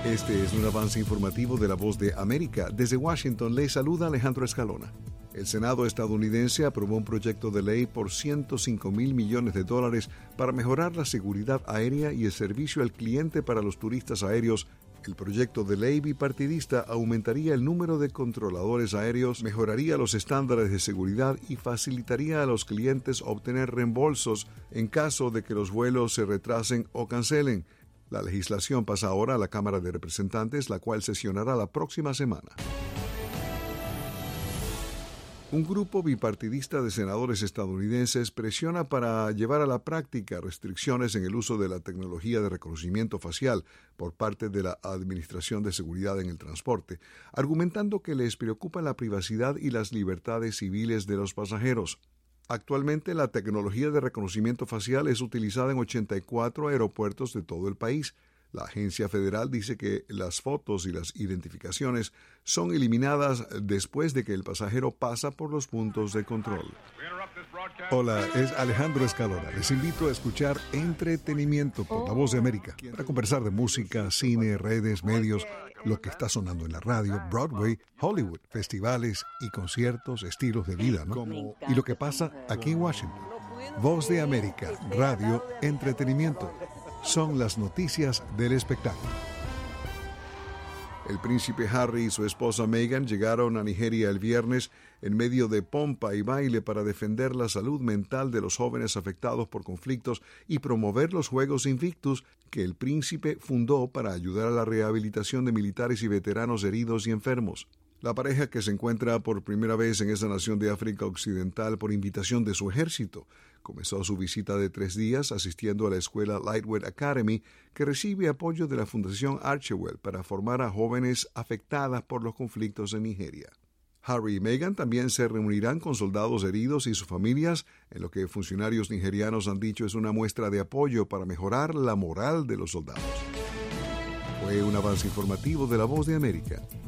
Este es un avance informativo de La Voz de América. Desde Washington le saluda Alejandro Escalona. El Senado estadounidense aprobó un proyecto de ley por $105 mil millones para mejorar la seguridad aérea y el servicio al cliente para los turistas aéreos. El proyecto de ley bipartidista aumentaría el número de controladores aéreos, mejoraría los estándares de seguridad y facilitaría a los clientes obtener reembolsos en caso de que los vuelos se retrasen o cancelen. La legislación pasa ahora a la Cámara de Representantes, la cual sesionará la próxima semana. Un grupo bipartidista de senadores estadounidenses presiona para llevar a la práctica restricciones en el uso de la tecnología de reconocimiento facial por parte de la Administración de Seguridad en el Transporte, argumentando que les preocupa la privacidad y las libertades civiles de los pasajeros. Actualmente, la tecnología de reconocimiento facial es utilizada en 84 aeropuertos de todo el país. La agencia federal dice que las fotos y las identificaciones son eliminadas después de que el pasajero pasa por los puntos de control. Hola, es Alejandro Escalona. Les invito a escuchar Entretenimiento por La Voz de América para conversar de música, cine, redes, medios, lo que está sonando en la radio, Broadway, Hollywood, festivales y conciertos, estilos de vida, ¿no? Y lo que pasa aquí en Washington. Voz de América, radio, entretenimiento. Son las noticias del espectáculo. El príncipe Harry y su esposa Meghan llegaron a Nigeria el viernes en medio de pompa y baile para defender la salud mental de los jóvenes afectados por conflictos y promover los Juegos Invictus que el príncipe fundó para ayudar a la rehabilitación de militares y veteranos heridos y enfermos. La pareja, que se encuentra por primera vez en esa nación de África Occidental por invitación de su ejército, comenzó su visita de 3 días asistiendo a la escuela Lightwood Academy, que recibe apoyo de la Fundación Archewell para formar a jóvenes afectadas por los conflictos en Nigeria. Harry y Meghan también se reunirán con soldados heridos y sus familias, en lo que funcionarios nigerianos han dicho es una muestra de apoyo para mejorar la moral de los soldados. Fue un avance informativo de La Voz de América.